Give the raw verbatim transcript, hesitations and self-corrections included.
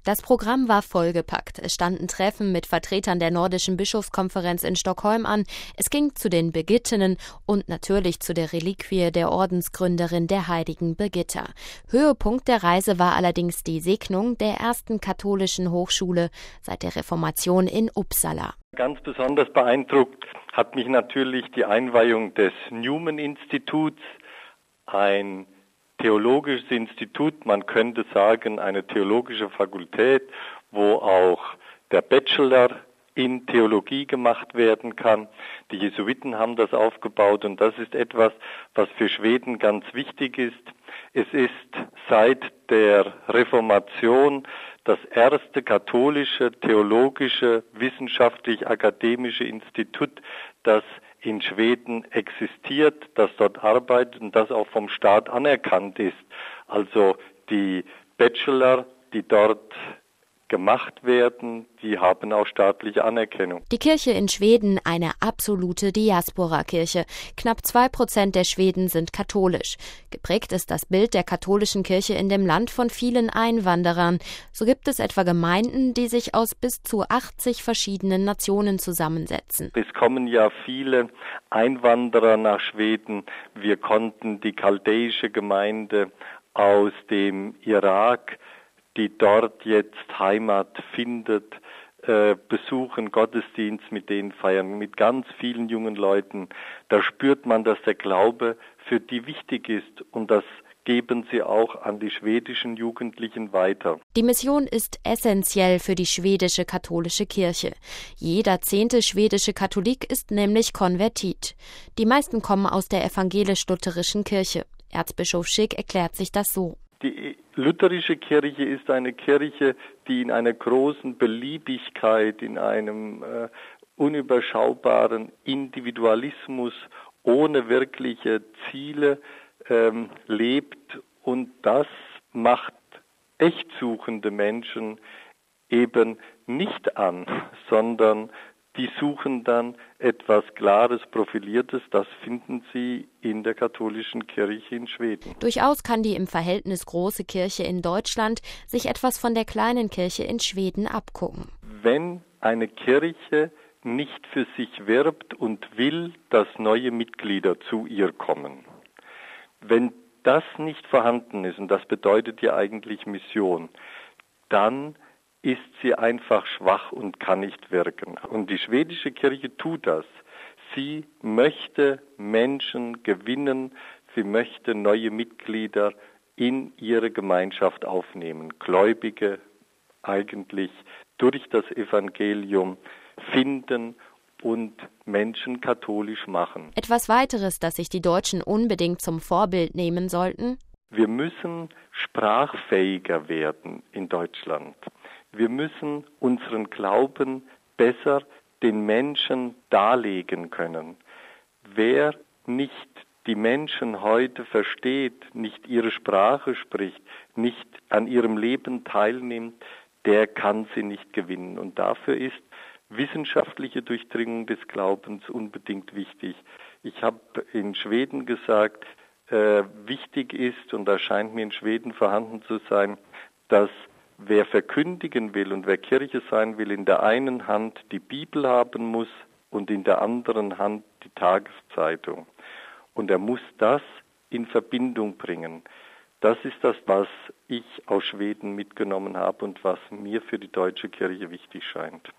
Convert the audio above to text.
Das Programm war vollgepackt. Es standen Treffen mit Vertretern der Nordischen Bischofskonferenz in Stockholm an. Es ging zu den Birgittinnen und natürlich zu der Reliquie der Ordensgründerin der heiligen Birgitta. Höhepunkt der Reise war allerdings die Segnung der ersten katholischen Hochschule seit der Reformation in Uppsala. Ganz besonders beeindruckt hat mich natürlich die Einweihung des Newman-Instituts, ein theologisches Institut, man könnte sagen eine theologische Fakultät, wo auch der Bachelor in Theologie gemacht werden kann. Die Jesuiten haben das aufgebaut und das ist etwas, was für Schweden ganz wichtig ist. Es ist seit der Reformation das erste katholische, theologische, wissenschaftlich-akademische Institut, das in Schweden existiert, das dort arbeitet und das auch vom Staat anerkannt ist. Also die Bachelor, die dort gemacht werden, die haben auch staatliche Anerkennung. Die Kirche in Schweden, eine absolute Diaspora-Kirche. Knapp zwei Prozent der Schweden sind katholisch. Geprägt ist das Bild der katholischen Kirche in dem Land von vielen Einwanderern. So gibt es etwa Gemeinden, die sich aus bis zu achtzig verschiedenen Nationen zusammensetzen. Es kommen ja viele Einwanderer nach Schweden. Wir konnten die chaldäische Gemeinde aus dem Irak, die dort jetzt Heimat findet, äh, besuchen, Gottesdienst mit denen feiern, mit ganz vielen jungen Leuten. Da spürt man, dass der Glaube für die wichtig ist und das geben sie auch an die schwedischen Jugendlichen weiter. Die Mission ist essentiell für die schwedische katholische Kirche. Jeder zehnte schwedische Katholik ist nämlich konvertit. Die meisten kommen aus der evangelisch-lutherischen Kirche. Erzbischof Schick erklärt sich das so. Die lutherische Kirche ist eine Kirche, die in einer großen Beliebigkeit, in einem äh, unüberschaubaren Individualismus ohne wirkliche Ziele ähm, lebt und das macht echt suchende Menschen eben nicht an, sondern die suchen dann etwas Klares, Profiliertes, das finden sie in der katholischen Kirche in Schweden. Durchaus kann die im Verhältnis große Kirche in Deutschland sich etwas von der kleinen Kirche in Schweden abgucken. Wenn eine Kirche nicht für sich wirbt und will, dass neue Mitglieder zu ihr kommen, wenn das nicht vorhanden ist, und das bedeutet ja eigentlich Mission, dann ist sie einfach schwach und kann nicht wirken. Und die schwedische Kirche tut das. Sie möchte Menschen gewinnen, sie möchte neue Mitglieder in ihre Gemeinschaft aufnehmen. Gläubige eigentlich durch das Evangelium finden und Menschen katholisch machen. Etwas weiteres, das sich die Deutschen unbedingt zum Vorbild nehmen sollten? Wir müssen sprachfähiger werden in Deutschland. Wir müssen unseren Glauben besser den Menschen darlegen können. Wer nicht die Menschen heute versteht, nicht ihre Sprache spricht, nicht an ihrem Leben teilnimmt, der kann sie nicht gewinnen. Und dafür ist wissenschaftliche Durchdringung des Glaubens unbedingt wichtig. Ich habe in Schweden gesagt, äh, wichtig ist, und das scheint mir in Schweden vorhanden zu sein, dass wer verkündigen will und wer Kirche sein will, in der einen Hand die Bibel haben muss und in der anderen Hand die Tageszeitung. Und er muss das in Verbindung bringen. Das ist das, was ich aus Schweden mitgenommen habe und was mir für die deutsche Kirche wichtig scheint.